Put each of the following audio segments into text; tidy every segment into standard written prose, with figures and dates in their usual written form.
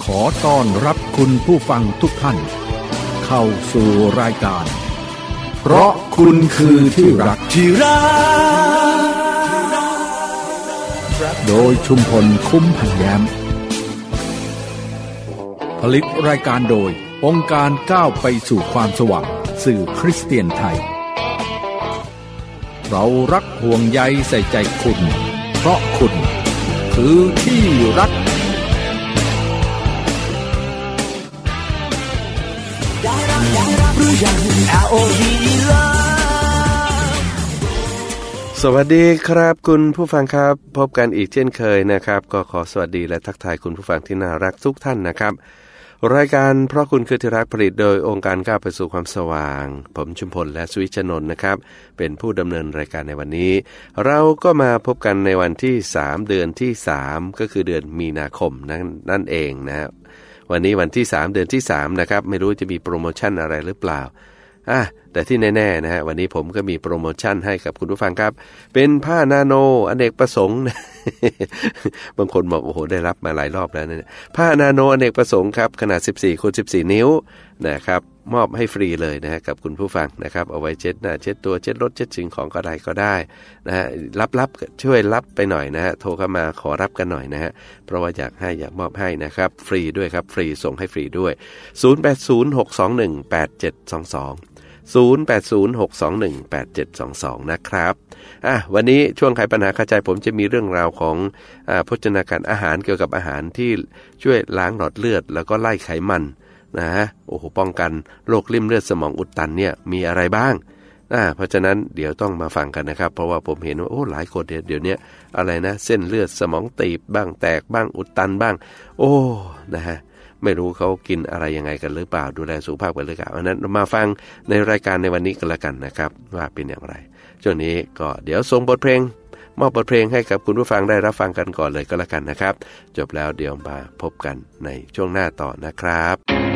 อต้อนรับคุณผู้ฟังทุกท่านเข้าสู่รายการเพราะคุณคือที่รักโดยชุมพลคุ้มพันแย้มผลิตรายการโดยองค์การก้าวไปสู่ความสว่างสื่อคริสเตียนไทยเรารักห่วงใยใส่ใจคุณเพราะคุณคือที่รักสวัสดีครับคุณผู้ฟังครับพบกันอีกเช่นเคยนะครับก็ขอสวัสดีและทักทายคุณผู้ฟังที่น่ารักทุกท่านนะครับรายการเพราะคุณคือที่รักผลิตโดยองค์การก้าวไปสู่ความสว่างผมชุมพลและสุวิชนนท์นะครับเป็นผู้ดำเนินรายการในวันนี้เราก็มาพบกันในวันที่3เดือนที่3ก็คือเดือนมีนาคมนั่นเองนะครับวันนี้วันที่3เดือนที่3นะครับไม่รู้จะมีโปรโมชั่นอะไรหรือเปล่าแต่ที่แน่ๆนะฮะวันนี้ผมก็มีโปรโมชั่นให้กับคุณผู้ฟังครับเป็นผ้านาโนอเนกประสงค์ บางคนบอกโอ้โหได้รับมาหลายรอบแล้วเนี่ยผ้านาโนอเนกประสงค์ครับขนาด 14x14 นิ้วนะครับมอบให้ฟรีเลยนะฮะกับคุณผู้ฟังนะครับเอาไว้เช็ดหน้าเช็ดตัวเช็ดรถเช็ดสิ่งของก็ได้นะฮะรับช่วยรับไปหน่อยนะฮะโทรเข้ามาขอรับกันหน่อยนะฮะเพราะว่าอยากมอบให้นะครับฟรีด้วยครับฟรีส่งให้ฟรีด้วย0806218722 0806218722นะครับวันนี้ช่วงไขปัญหาคาใจผมจะมีเรื่องราวของโภชนาการอาหารเกี่ยวกับอาหารที่ช่วยล้างหลอดเลือดแล้วก็ไล่ไขมันนะฮะโอ้โหป้องกันโรคลิ่มเลือดสมองอุดตันเนี่ยมีอะไรบ้างเพราะฉะนั้นเดี๋ยวต้องมาฟังกันนะครับเพราะว่าผมเห็นว่าโอ้หลายคนเดี๋ยวนี้อะไรนะเส้นเลือดสมองตีบบ้างแตกบ้างอุดตันบ้างโอ้นะฮะไม่รู้เขากินอะไรยังไงกันหรือเปล่าดูแลสุขภาพกันหรือเปล่าอันนั้นมาฟังในรายการในวันนี้กันละกันนะครับว่าเป็นอย่างไรช่วงนี้ก็เดี๋ยวส่งบทเพลงมอบบทเพลงให้กับคุณผู้ฟังได้รับฟังกันก่อนเลยก็แล้วกันนะครับจบแล้วเดี๋ยวมาพบกันในช่วงหน้าต่อนะครับ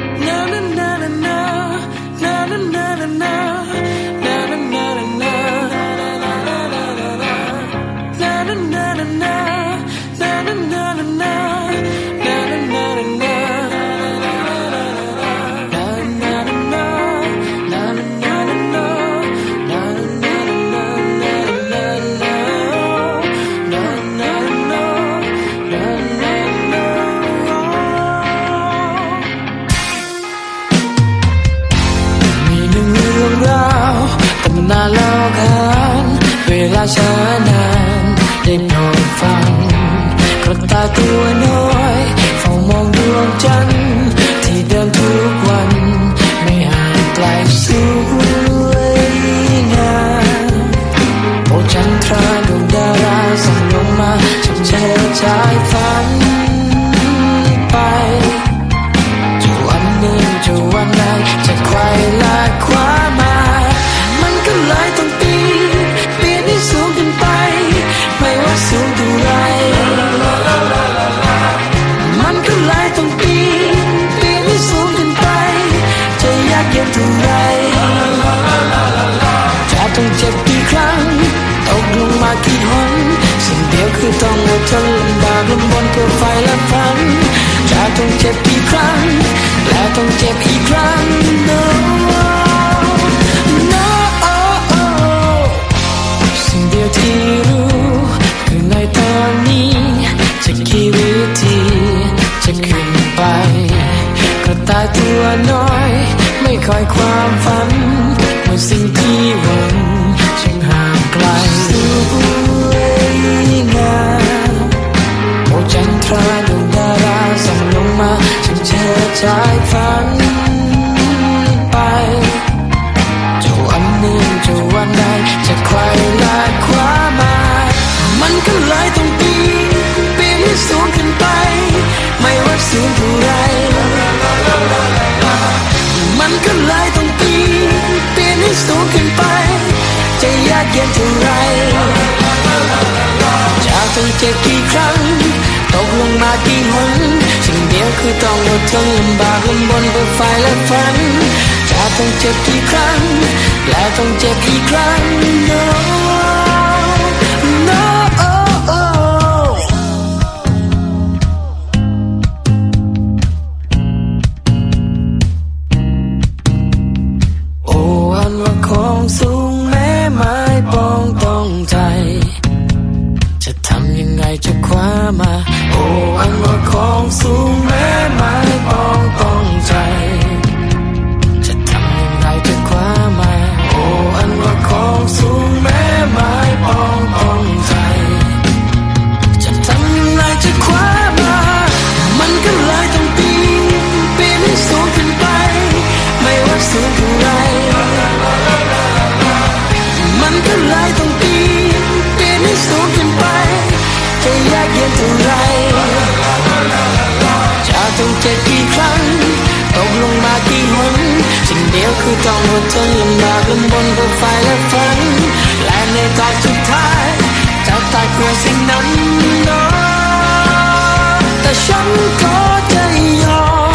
นาเล่าขานเวลาช้านานได้โปรดฟังกระต่ายตัวน้อยเฝ้ามองดวงจันทร์ที่เดินทุกวันไม่ห่างไกลสวยงามโอ้จันทราดวงดาราส่องลงมาฉันเชิดชายฝันไปจะวันหนึ่งจะวันไหนจะใครละคว้ามาก็เลยต้องปีนให้สูงขึ้นไปไม่ว่าสูงเท่าไรมันก็เลยต้องปีนให้สูงขึ้นไปจะยากเย็นเท่าไรจะต้องเจ็บกี่ครั้งตกลงมากี่หนสิ่งเดียวคือต้องอดทนลำบากลำบนเพื่อไฟและฝันจะต้องเจ็บกี่ครั้งและต้องเจ็บอีกครั้งที่รู้คือในตอนนี้จะกี่วิธีจะขึ้นไปกระต่ายตัวน้อยไม่คอยความฝันเมื่อสิ่งที่หวังช่างห่างไกลสวยงามโอ้จันทราดวงดาราส่องลงมาฉันเชิดชายฝันไปจะวันหนึ่งจะวันใดจะใครละคว้ามามันก็เลยต้องปีนให้สูงขึ้นไปไม่ว่าสูงเท่าไรมันก็เลยต้องปีนให้สูงขึ้นไปจะยากเย็นเท่าไรจะต้องเจ็บกี่ครั้งตกลงมากี่หนสิ่งเดียวคือต้องอดทนลำบากลำบนเพื่อไฟและฝันจะต้องเจ็บกี่ครั้งและต้องเจ็บอีกครั้ง no no คอดทนลำบากลำบนเพื่อไฟและฝันและในตอนสุดท้ายจะตายเพื่อสิ่งนั้นแต่ฉันก็จะยอม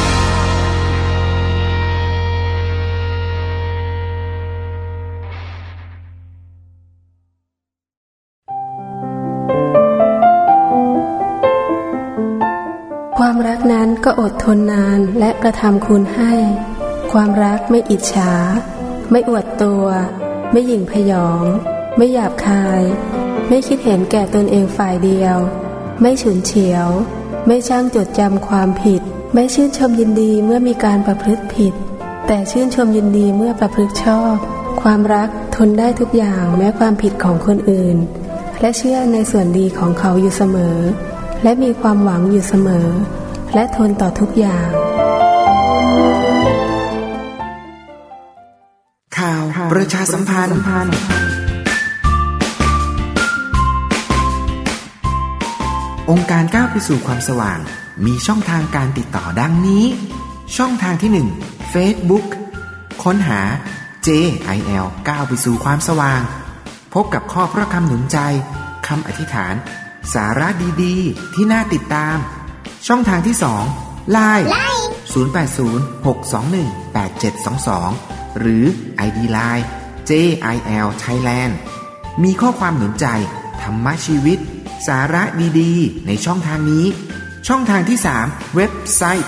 ความรักนั้นก็อดทนนานและกระทำคุณให้ความรักไม่อิจฉาไม่อวดตัวไม่หยิ่งพยองไม่หยาบคายไม่คิดเห็นแก่ตนเองฝ่ายเดียวไม่ฉุนเฉียวไม่ช่างจดจำความผิดไม่ชื่นชมยินดีเมื่อมีการประพฤติผิดแต่ชื่นชมยินดีเมื่อประพฤติชอบความรักทนได้ทุกอย่างแม้ความผิดของคนอื่นและเชื่อในส่วนดีของเขาอยู่เสมอและมีความหวังอยู่เสมอและทนต่อทุกอย่างข่าวประชาสัมพันธ์องค์การก้าวไปสู่ความสว่างมีช่องทางการติดต่อดังนี้ช่องทางที่ 1 Facebook ค้นหา JIL ก้าวไปสู่ความสว่างพบกับข้อพระคำหนุนใจคำอธิษฐานสาระดีๆที่น่าติดตามช่องทางที่ 2 LINE 0806218722 หรือ ID LINE JIL Thailand มีข้อความหนุนใจธรรมชีวิตสาระดีๆในช่องทางนี้ช่องทางที่ 3 เว็บไซต์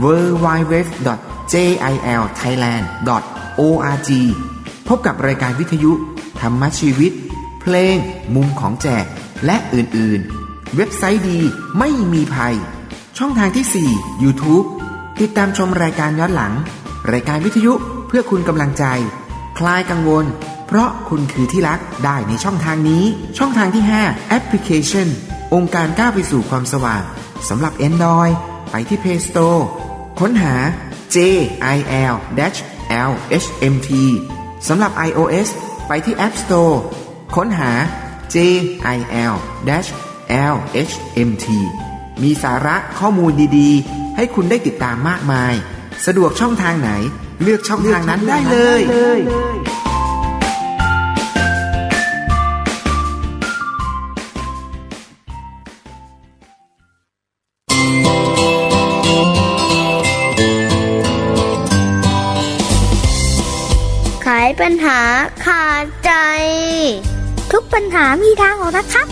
www.jilthailand.org พบกับรายการวิทยุธรรมชีวิตเพลงมุมของแจกและอื่นๆเว็บไซต์ดีไม่มีภัยช่องทางที่ 4 YouTube ติดตามชมรายการย้อนหลังรายการวิทยุเพื่อคุณกำลังใจคลายกังวลเพราะคุณคือที่รักได้ในช่องทางนี้ช่องทางที่ 5 แอปพลิเคชันองค์การก้าวไปสู่ความสว่างสำหรับ Android ไปที่ Play Store ค้นหา JIL-LHMT สำหรับ iOS ไปที่ App Store ค้นหา JIL-LHMT มีสาระข้อมูลดีๆให้คุณได้ติดตามมากมายสะดวกช่องทางไหนเลือกช่องทางนั้นได้เลยไขปัญหาขาดใจทุกปัญหามีทางออกนะครับ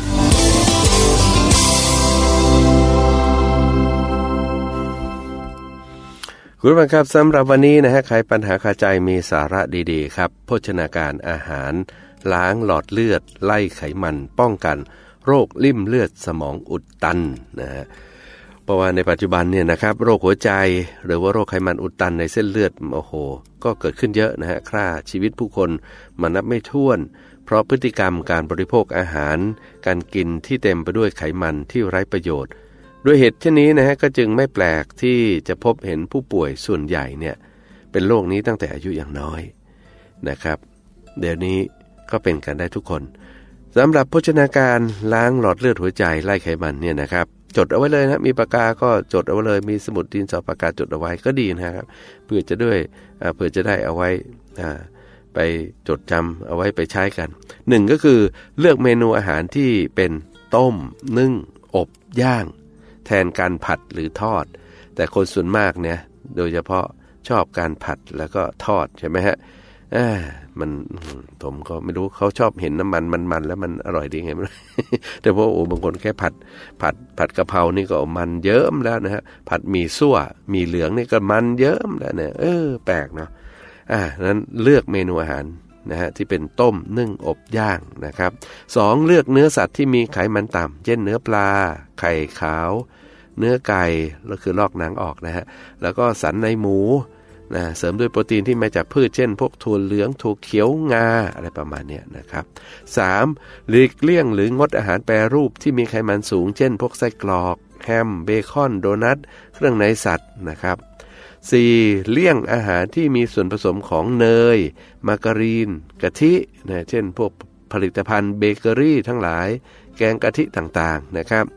คุณผู้ฟังครับสำหรับวันนี้นะฮะไขปัญหาคาใจมีสาระดีๆครับโภชนาการอาหารล้างหลอดเลือดไล่ไขมันป้องกันโรคลิ่มเลือดสมองอุดตันนะฮะเพราะว่าในปัจจุบันเนี่ยนะครับโรคหัวใจหรือว่าโรคไขมันอุดตันในเส้นเลือดโอ้โหก็เกิดขึ้นเยอะนะฮะฆ่าชีวิตผู้คนมานับไม่ถ้วนเพราะพฤติกรรมการบริโภคอาหารการกินที่เต็มไปด้วยไขมันที่ไร้ประโยชน์ด้วยเหตุเช่นนี้นะฮะก็จึงไม่แปลกที่จะพบเห็นผู้ป่วยส่วนใหญ่เนี่ยเป็นโรคนี้ตั้งแต่อายุอย่างน้อยนะครับเดี๋ยวนี้ก็เป็นกันได้ทุกคนสำหรับโภชนาการล้างหลอดเลือดหัวใจไล่ไขมันเนี่ยนะครับจดเอาไว้เลยนะมีปากกาก็จดเอาไว้เลยมีสมุดดินสอปากกาจดเอาไว้ก็ดีนะครับเพื่อจะได้เอาไว้ไปจดจำเอาไว้ไปใช้กัน1ก็คือเลือกเมนูอาหารที่เป็นต้มนึ่งอบย่างแทนการผัดหรือทอดแต่คนส่วนมากเนี่ยโดยเฉพาะชอบการผัดแล้วก็ทอดใช่ไหมฮะมันผมก็ไม่รู้เขาชอบเห็นน้ำมันแล้วมันอร่อยดีไงไม่รู้ แต่ว่าบางคนแค่ผัดกะเพรานี่ก็มันเยิ้มแล้วนะฮะผัดหมี่ซั่วหมี่เหลืองนี่ก็มันเยิ้มแล้วเนี่ยแปลกเนาะนั้นเลือกเมนูอาหารนะฮะที่เป็นต้มนึ่งอบย่างนะครับ2เลือกเนื้อสัตว์ที่มีไขมันต่ำเช่นเนื้อปลาไข่ขาวเนื้อไก่แล้วคือลอกหนังออกนะฮะแล้วก็สันในหมูนะเสริมด้วยโปรตีนที่มาจากพืชเช่นพวกถั่วเหลืองถั่วเขียวงาอะไรประมาณนี้นะครับ3หลีกเลี่ยงหรืองดอาหารแปรรูปที่มีไขมันสูงเช่นพวกไส้กรอกแฮมเบคอนโดนัทเครื่องในสัตว์นะครับ4เลี่ยงอาหารที่มีส่วนผสมของเนยมาการีนกะทินะเช่นพวกผลิตภัณฑ์เบเกอรี่ทั้งหลายแกงกะทิต่างๆนะครับ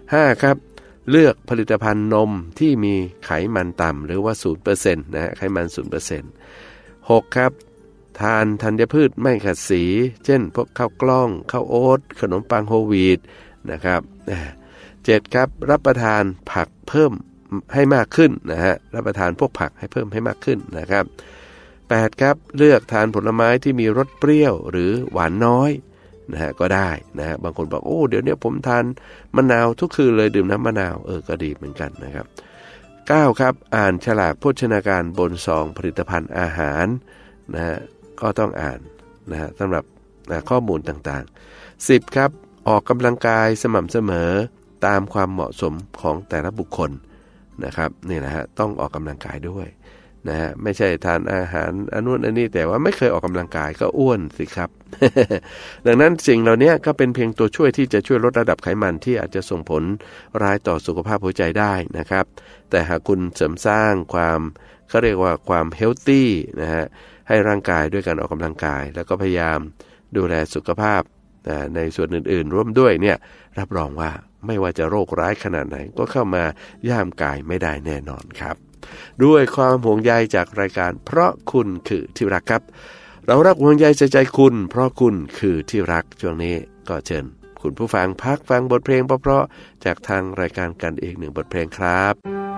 5ครับเลือกผลิตภัณฑ์นมที่มีไขมันต่ำหรือว่า 0% นะฮะไขมัน 0% 6ครับทานธัญพืชไม่ขัดสีเช่นพวกข้าวกล้องข้าวโอ๊ตขนมปังโฮลวีตนะครับ7ครับรับประทานผักเพิ่มให้มากขึ้นนะฮะรับประทานพวกผักให้เพิ่มให้มากขึ้นนะครับ8ครับเลือกทานผลไม้ที่มีรสเปรี้ยวหรือหวานน้อยนะฮะก็ได้นะฮะบางคนบอกโอ้เดี๋ยวนี้ผมทานมะนาวทุกคืนเลยดื่มน้ำมะนาวก็ดีเหมือนกันนะครับ9ครับอ่านฉลากโภชนาการบนซองผลิตภัณฑ์อาหารนะฮะก็ต้องอ่านนะฮะสำหรับข้อมูลต่างๆ10ครับออกกำลังกายสม่ำเสมอตามความเหมาะสมของแต่ละบุคคลนะครับนี่นะฮะต้องออกกำลังกายด้วยนะฮะไม่ใช่ทานอาหารอันนู้นอันนี้แต่ว่าไม่เคยออกกำลังกายก็อ้วนสิครับ ดังนั้นสิ่งเหล่านี้ก็เป็นเพียงตัวช่วยที่จะช่วยลดระดับไขมันที่อาจจะส่งผลร้ายต่อสุขภาพหัวใจได้นะครับแต่หากคุณเสริมสร้างความเขาเรียกว่าความเฮลตี้นะฮะให้ร่างกายด้วยการออกกำลังกายแล้วก็พยายามดูแลสุขภาพในส่วนอื่นๆร่วมด้วยเนี่ยรับรองว่าไม่ว่าจะโรคร้ายขนาดไหนก็เข้ามาย่ามกายไม่ได้แน่นอนครับด้วยความห่วงใยจากรายการเพราะคุณคือที่รักครับเรารักห่วงใยใจคุณเพราะคุณคือที่รักช่วงนี้ก็เชิญคุณผู้ฟังพักฟังบทเพลงเพราะๆจากทางรายการกันอีก1บทเพลงครับ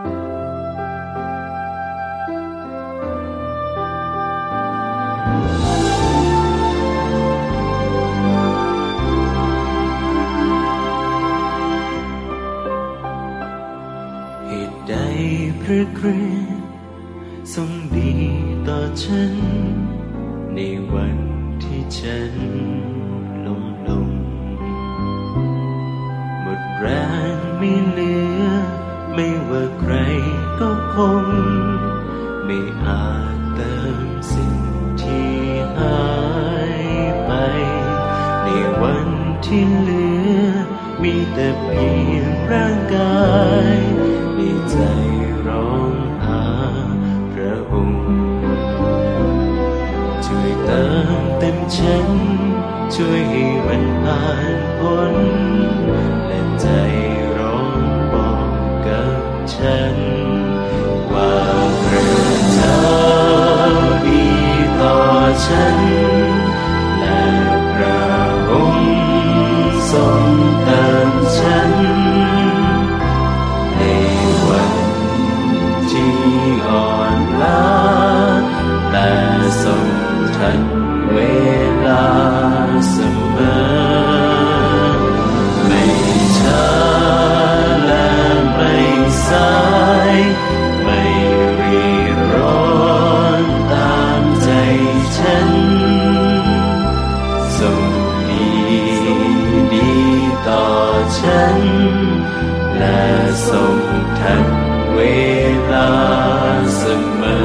พระคริสต์ทรงดีต่อฉันในวันที่ฉันล้มลงหมดแรงไม่เหลือไม่ว่าใครก็คงไม่อาจเติมสิ่งที่หายไปในวันที่เหลือมีแต่เพียงร่างกายในใจร้องหาพระองค์ช่วยเติมเต็มฉันช่วยให้มันผ่านพ้นและใจร้องบอกกับฉันว่าพระเจ้าดีต่อฉันและพระองค์ทรงเติมฉันที่อ่อนล้าแต่ทรงทันเวลาเสมอไม่ช้าและไม่สายไม่รีบร้อนตามใจฉันทรงดีต่อฉันและทรงทันเวลาเสมอ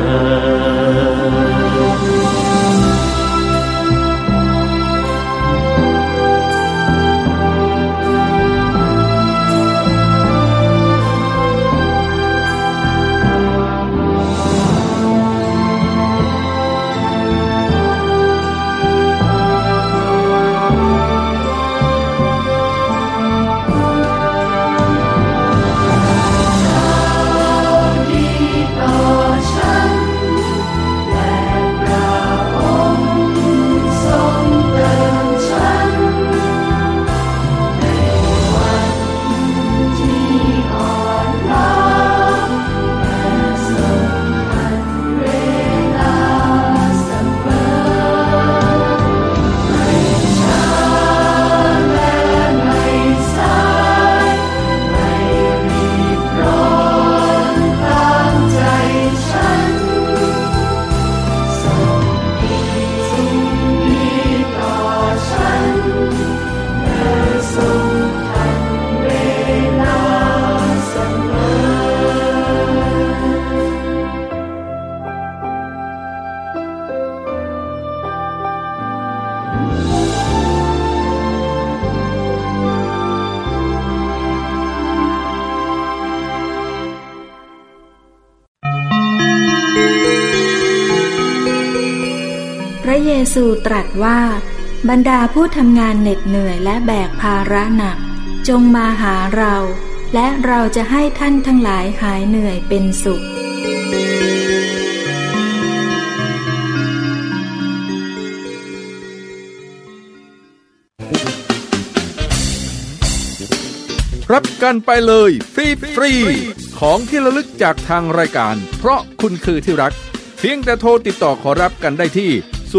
พระเยซูตรัสว่าบรรดาผู้ทำงานเหน็ดเหนื่อยและแบกภาระหนักจงมาหาเราและเราจะให้ท่านทั้งหลายหายเหนื่อยเป็นสุขรับกันไปเลยฟรีของที่ระลึกจากทางรายการเพราะคุณคือที่รักเพียงแต่โทรติดต่อขอรับกันได้ที่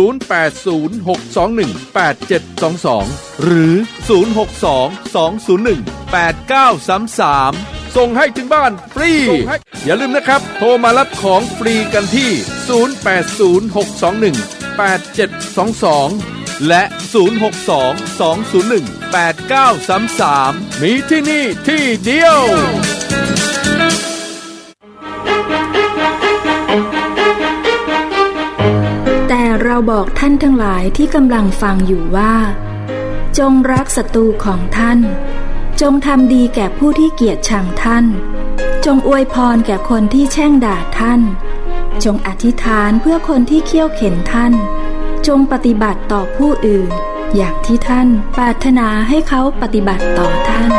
0806218722หรือ0622018933ส่งให้ถึงบ้านฟรีอย่าลืมนะครับโทรมารับของฟรีกันที่0806218722และ0622018933มีที่นี่ที่เดียวแต่เราบอกท่านทั้งหลายที่กำลังฟังอยู่ว่าจงรักศัตรูของท่านจงทำดีแก่ผู้ที่เกลียดชังท่านจงอวยพรแก่คนที่แช่งด่าท่านจงอธิษฐานเพื่อคนที่เคี่ยวเข็นท่านจงปฏิบัติต่อผู้อื่นอย่างที่ท่านปรารถนาให้เขาปฏิบัติต่อท่าน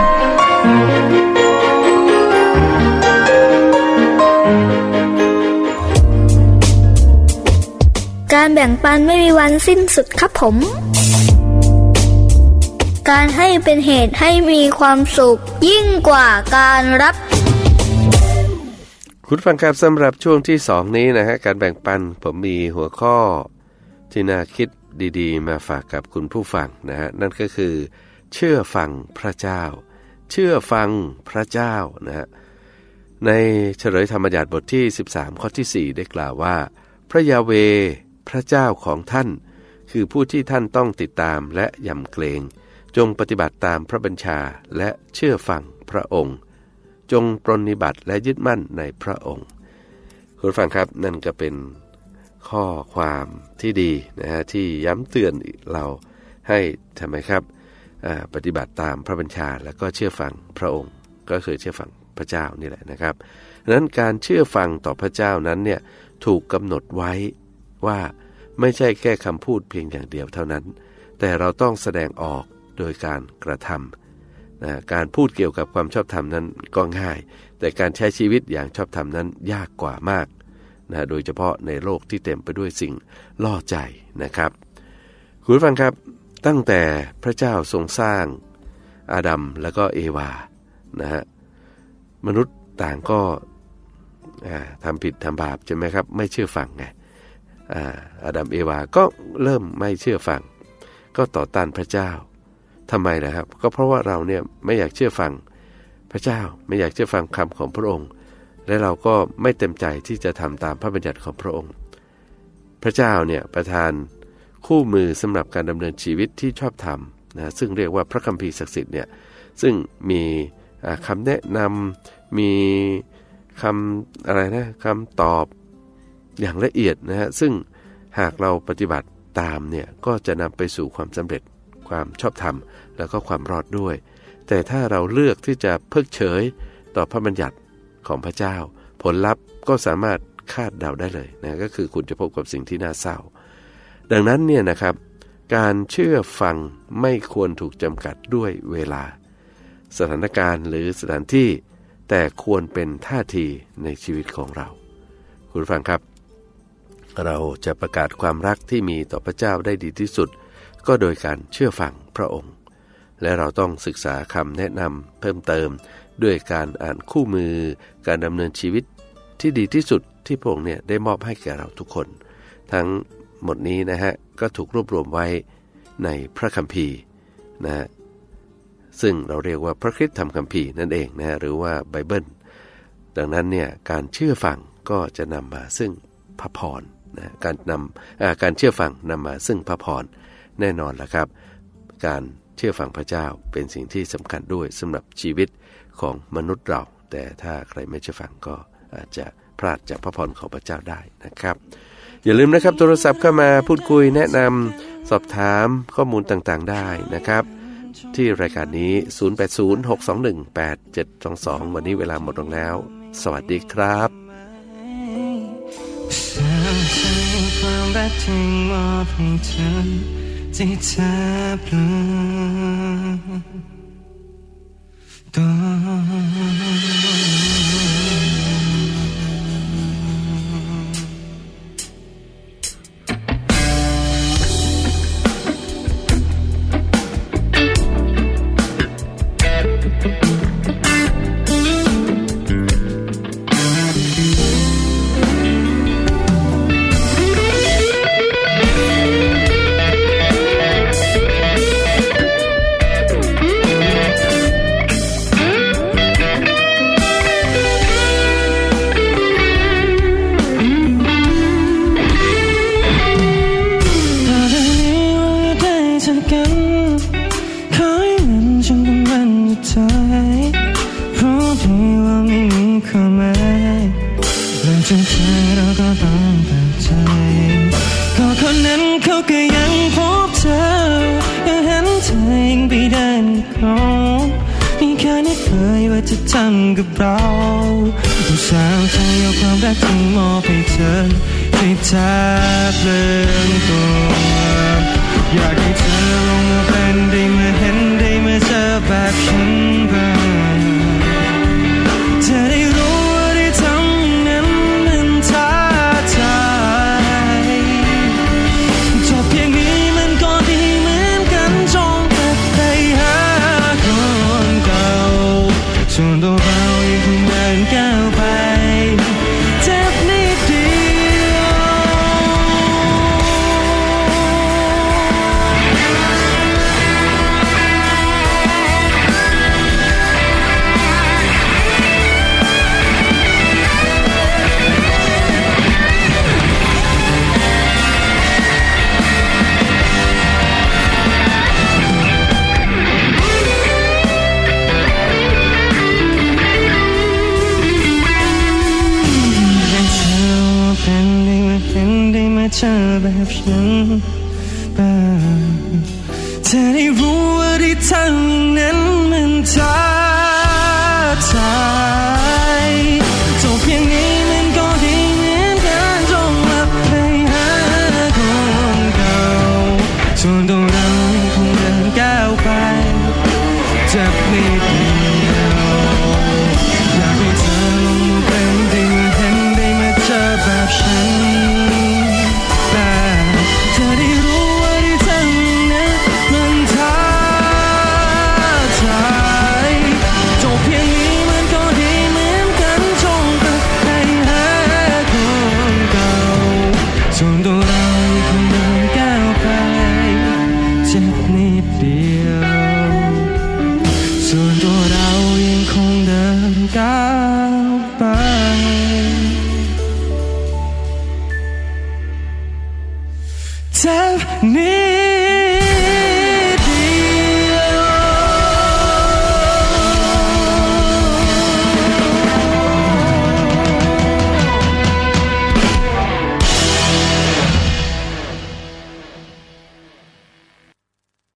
การแบ่งปันไม่มีวันสิ้นสุดครับผมการให้เป็นเหตุให้มีความสุขยิ่งกว่าการรับคุณฟังครับสำหรับช่วงที่2นี้นะฮะการแบ่งปันผมมีหัวข้อที่น่าคิดดีๆมาฝากกับคุณผู้ฟังนะฮะนั่นก็คือเชื่อฟังพระเจ้าเชื่อฟังพระเจ้านะฮะในเฉลยธรรมบัญญัติบทที่13ข้อที่4ได้กล่าวว่าพระยาเวห์พระเจ้าของท่านคือผู้ที่ท่านต้องติดตามและยำเกรงจงปฏิบัติตามพระบัญชาและเชื่อฟังพระองค์จงปรนนิบัติและยึดมั่นในพระองค์คุณฟังครับนั่นก็เป็นข้อความที่ดีนะฮะที่ย้ำเตือนเราให้ทำไมครับปฏิบัติตามพระบัญชาและก็เชื่อฟังพระองค์ก็คือเชื่อฟังพระเจ้านี่แหละนะครับดังนั้นการเชื่อฟังต่อพระเจ้านั้นเนี่ยถูกกำหนดไว้ว่าไม่ใช่แค่คำพูดเพียงอย่างเดียวเท่านั้นแต่เราต้องแสดงออกโดยการกระทำนะการพูดเกี่ยวกับความชอบธรรมนั้นก็ง่ายแต่การใช้ชีวิตอย่างชอบธรรมนั้นยากกว่ามากนะโดยเฉพาะในโลกที่เต็มไปด้วยสิ่งล่อใจนะครับคุณผู้ฟังครับตั้งแต่พระเจ้าทรงสร้างอาดัมแล้วก็เอวานะฮะมนุษย์ต่างก็ทำผิดทำบาปใช่ไหมครับไม่เชื่อฟังไงอาดัมเอวาก็เริ่มไม่เชื่อฟังก็ต่อต้านพระเจ้าทำไมล่ะครับก็เพราะว่าเราเนี่ยไม่อยากเชื่อฟังพระเจ้าไม่อยากเชื่อฟังคำของพระองค์และเราก็ไม่เต็มใจที่จะทำตามพระบัญญัติของพระองค์พระเจ้าเนี่ยประทานคู่มือสำหรับการดำเนินชีวิตที่ชอบธรรมนะซึ่งเรียกว่าพระคัมภีร์ศักดิ์สิทธิ์เนี่ยซึ่งมีคำแนะนำมีคำอะไรนะคำตอบอย่างละเอียดนะฮะซึ่งหากเราปฏิบัติตามเนี่ยก็จะนำไปสู่ความสำเร็จความชอบธรรมแล้วก็ความรอดด้วยแต่ถ้าเราเลือกที่จะเพิกเฉยต่อพระบัญญัติของพระเจ้าผลลัพธ์ก็สามารถคาดเดาได้เลยนะก็คือคุณจะพบกับสิ่งที่น่าเศร้าดังนั้นเนี่ยนะครับการเชื่อฟังไม่ควรถูกจำกัดด้วยเวลาสถานการณ์หรือสถานที่แต่ควรเป็นท่าทีในชีวิตของเราคุณฟังครับเราจะประกาศความรักที่มีต่อพระเจ้าได้ดีที่สุดก็โดยการเชื่อฟังพระองค์และเราต้องศึกษาคำแนะนำเพิ่มเติมด้วยการอ่านคู่มือการดำเนินชีวิตที่ดีที่สุดที่พระองค์เนี่ยได้มอบให้แก่เราทุกคนทั้งหมดนี้นะฮะก็ถูกรวบรวมไว้ในพระคัมภีร์นะซึ่งเราเรียกว่าพระคริสตธรรมคัมภีร์นั่นเองนะหรือว่าไบเบิลดังนั้นเนี่ยการเชื่อฟังก็จะนำมาซึ่งพระพรนะการเชื่อฟังนำมาซึ่งพระพรแน่นอนละครับการเชื่อฟังพระเจ้าเป็นสิ่งที่สำคัญด้วยสำหรับชีวิตของมนุษย์เราแต่ถ้าใครไม่เชื่อฟังก็อาจจะพลาดจากพระพรของพระเจ้าได้นะครับอย่าลืมนะครับโทรศัพท์เข้ามาพูดคุยแนะนำสอบถามข้อมูลต่างๆได้นะครับที่รายการนี้0806218722วันนี้เวลาหมดลงแล้วสวัสดีครับความรักที่มอบให้เธอที่เธอปลื้มตัวจะเธอเราก็ต้องเปิดใจก็คนนั้นเขาก็ยังพบเธอยังเห็นเธอยังไปเดินเขาไม่เคยนึกเลยว่าจะทำกับเราผู้สาวใจเอาความรักที่มอบให้เธอให้แทบเลือนตัวอยากให้เธอลงมาเป็นได้มาเห็นได้มาเจอแบบฉันบ้างเธอได้รู้ว่าได้ทำนั้นมันท้าทายจบเพียงนี้มันก็ดีเหมือนกันจงไปหาคนเก่าส่วนตัวเรายังคงเดินก้าวไปเจ็บนิดเดียวเธอแบบฉันบ้างเธอได้รู้ว่าที่ทำนั้นมันท้าทายจบเพียงนี้มันก็ดีเหมือนกันจงกลับไปหาคนเก่าส่วนตัวเรายังคงเดินก้าวไปเจ็บนิดเดียวอยากให้เธอลงมาเป็นได้มาเห็นได้มาเจอแบบฉันเธอได้รู้ว่าที่ทำนั้นมันท้าทายจบเพียงนี้มันก็ดีเหมือนกันจงกลับไปหาคนเก่าส่วนตัวเรายังคงเดินก้าวไปเจ็บนิดเดียวส่วนตัวเรายังคงเดินก้าวไปเจ็บนิด